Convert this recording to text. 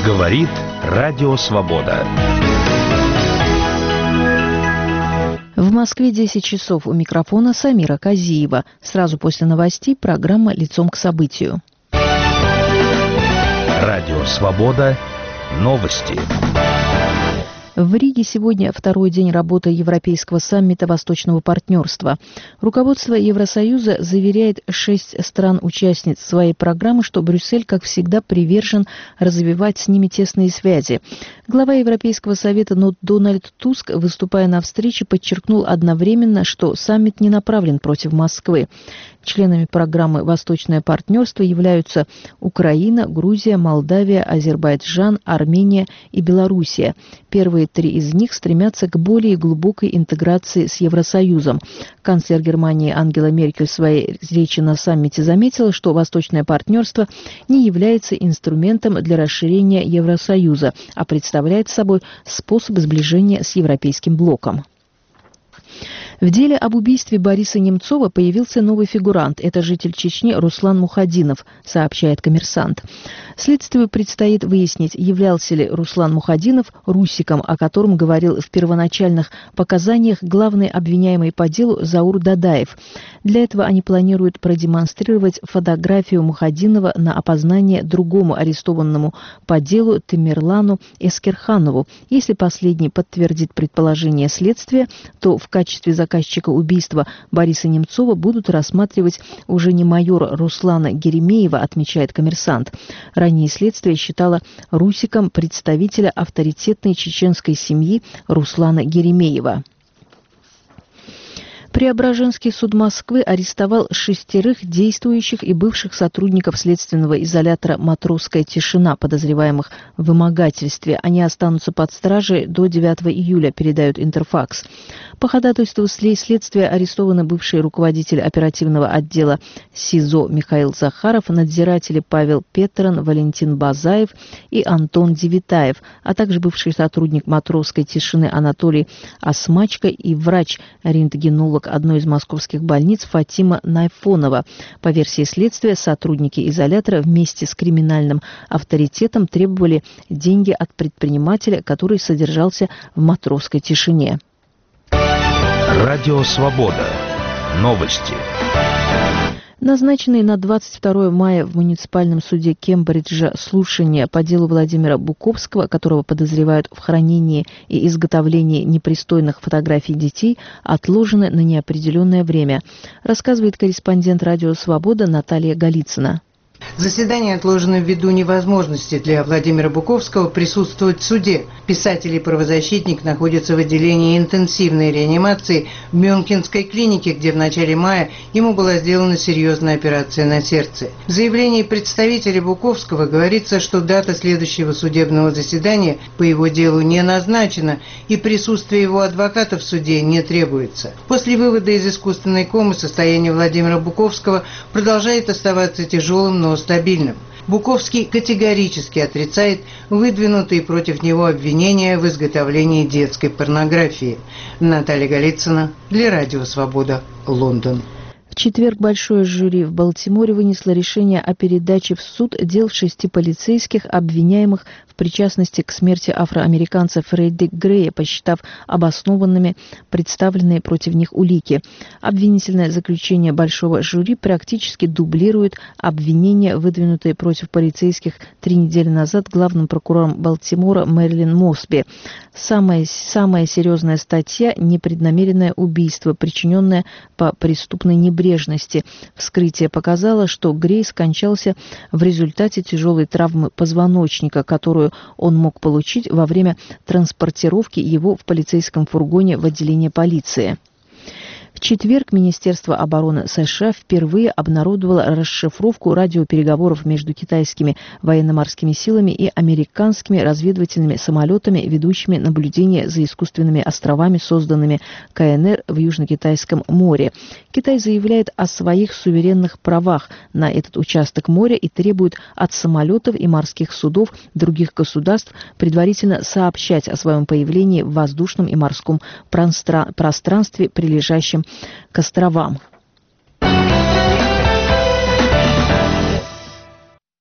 Говорит Радио Свобода. В Москве 10 часов. У микрофона Самира Казиева. Сразу после новостей программа «Лицом к событию». Радио Свобода. Новости. В Риге сегодня второй день работы Европейского саммита Восточного партнерства. Руководство Евросоюза заверяет 6 стран-участниц своей программы, что Брюссель, как всегда, привержен развивать с ними тесные связи. Глава Европейского совета Дональд Туск, выступая на встрече, подчеркнул одновременно, что саммит не направлен против Москвы. Членами программы «Восточное партнерство» являются Украина, Грузия, Молдавия, Азербайджан, Армения и Белоруссия. Первые 3 из них стремятся к более глубокой интеграции с Евросоюзом. Канцлер Германии Ангела Меркель в своей речи на саммите заметила, что «Восточное партнерство» не является инструментом для расширения Евросоюза, а представляет собой способ сближения с европейским блоком. В деле об убийстве Бориса Немцова появился новый фигурант. Это житель Чечни Руслан Мухадинов, сообщает «Коммерсант». Следствию предстоит выяснить, являлся ли Руслан Мухадинов русиком, о котором говорил в первоначальных показаниях главный обвиняемый по делу Заур Дадаев. Для этого они планируют продемонстрировать фотографию Мухадинова на опознание другому арестованному по делу Темирлану Эскерханову. Если последний подтвердит предположение следствия, то в качестве заказчика убийства Бориса Немцова будут рассматривать уже не майора Руслана Геремеева, отмечает «Коммерсант». Ранее следствие считало русиком представителя авторитетной чеченской семьи Руслана Геремеева. Преображенский суд Москвы арестовал 6 действующих и бывших сотрудников следственного изолятора «Матросская тишина», подозреваемых в вымогательстве. Они останутся под стражей до 9 июля, передает Интерфакс. По ходатайству следствия арестованы бывший руководитель оперативного отдела СИЗО Михаил Захаров, надзиратели Павел Петрон, Валентин Базаев и Антон Девитаев, а также бывший сотрудник «Матросской тишины» Анатолий Осмачко и врач-рентгенолог одной из московских больниц Фатима Найфонова. По версии следствия, сотрудники изолятора вместе с криминальным авторитетом требовали деньги от предпринимателя, который содержался в «Матросской тишине». Радио Свобода. Новости. Назначенные на 22 мая в муниципальном суде Кембриджа слушания по делу Владимира Буковского, которого подозревают в хранении и изготовлении непристойных фотографий детей, отложены на неопределенное время, рассказывает корреспондент «Радио Свобода» Наталья Голицына. Заседание отложено ввиду невозможности для Владимира Буковского присутствовать в суде. Писатель и правозащитник находятся в отделении интенсивной реанимации в Мюнхенской клинике, где в начале мая ему была сделана серьезная операция на сердце. В заявлении представителя Буковского говорится, что дата следующего судебного заседания по его делу не назначена и присутствие его адвоката в суде не требуется. После вывода из искусственной комы состояние Владимира Буковского продолжает оставаться тяжелым, но стабильным. Буковский категорически отрицает выдвинутые против него обвинения в изготовлении детской порнографии. Наталья Голицына для Радио Свобода, Лондон. В четверг большое жюри в Балтиморе вынесло решение о передаче в суд дел 6 полицейских, обвиняемых в причастности к смерти афроамериканца Фредди Грея, посчитав обоснованными представленные против них улики. Обвинительное заключение большого жюри практически дублирует обвинения, выдвинутые против полицейских 3 недели назад главным прокурором Балтимора Мэрилин Мосби. Самая серьезная статья – непреднамеренное убийство, причиненное по преступной небрежности. Вскрытие показало, что Грей скончался в результате тяжелой травмы позвоночника, которую он мог получить во время транспортировки его в полицейском фургоне в отделение полиции. В четверг Министерство обороны США впервые обнародовало расшифровку радиопереговоров между китайскими военно-морскими силами и американскими разведывательными самолетами, ведущими наблюдение за искусственными островами, созданными КНР в Южно-Китайском море. Китай заявляет о своих суверенных правах на этот участок моря и требует от самолетов и морских судов других государств предварительно сообщать о своем появлении в воздушном и морском пространстве, прилежащем к островам.